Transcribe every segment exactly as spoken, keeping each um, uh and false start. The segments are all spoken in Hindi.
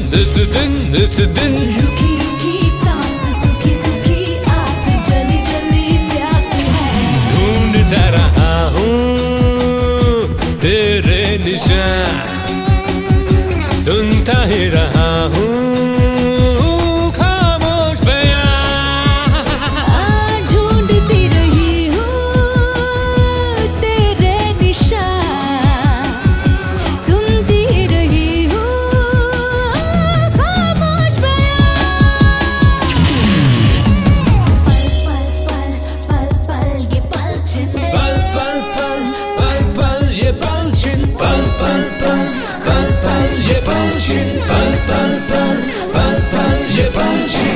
इस दिन इस दिन रुकी रुकी सांस सुखी सुखी आस जली जली प्यास है। ढूंढता रहा हूँ तेरे निशान, सुनता ही रहा हूँ खामोश बयान। ढूंढती रही हूँ तेरे निशान, सुनती रही हूँ खामोश बयान। पल पल पल पल ये पलछिन, पल पल पल पल पल ये पलछिन, पल पल पल पल पल ये पलछिन, पल पल पल पल पल ये पलछिन।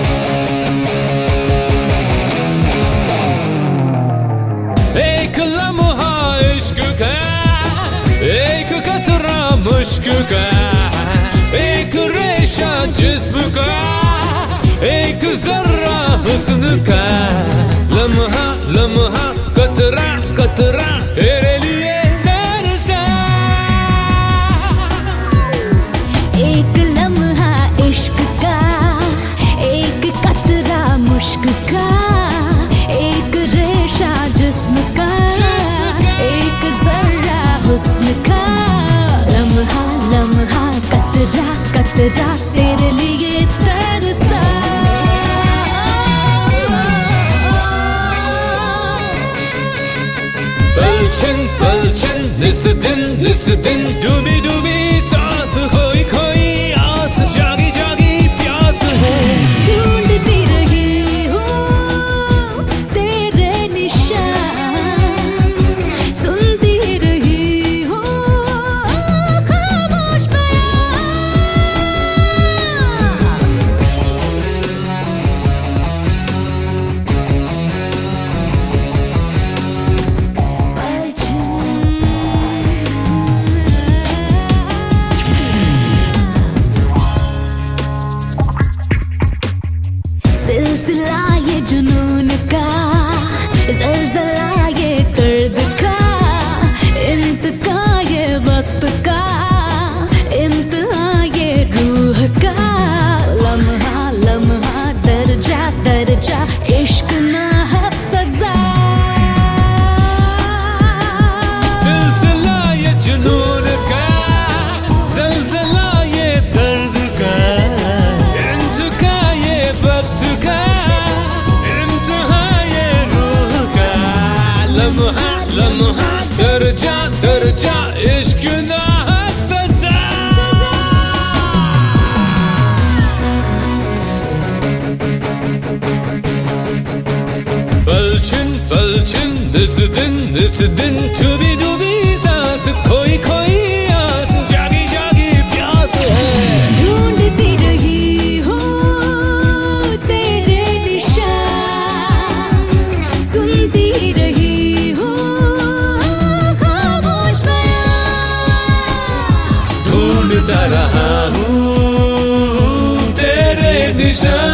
एक लम्हा इश्क का, एक कतरा मुश्क का, एक रेशा जिस्म का, एक जर्रा हुस्न का। लम्हा लम्हा कतरा कतरा तेरे लिए तरसा। एक लम्हा इश्क का, एक कतरा मुश्क का, एक रेशा जिस्म का, एक जर्रा हुस्न का। लम्हा लम्हा कतरा कतरा तेरे लिए तरसा। पलछन पलछन इस दिन इस दिन डूबी डूबी सांस, खोई खोई आस, जागी जागी प्यास है। ढूंढती रही हूँ तेरे निशान, सुनती रही हूँ खामोश सिलसिला ये जुनून का, ज़लज़ला ये दर्द का, इंतका ये वक्त का, इम्तिहा ये रूह का। लम्हा लम्हा दर्जा दर्जा इश्क ना हक सजा। सिलसिला ये जुनून का, ज़लज़ला ये दर्द का, इंतका ये वक्त का, इम्तिहा ये रूह का। लम्हा लम्हा दर्जा दर्जा इश्क ना हक सजा। पलछिन पलछिन इस दिन इस दिन डूबी डूबी सांस, खोई खोई आस, जागी जागी प्यास है। ढूंढती रही हूँ तेरे निशान, सुनती रही हूँ खामोश बयान। ढूंढता रहा हूँ तेरे निशान,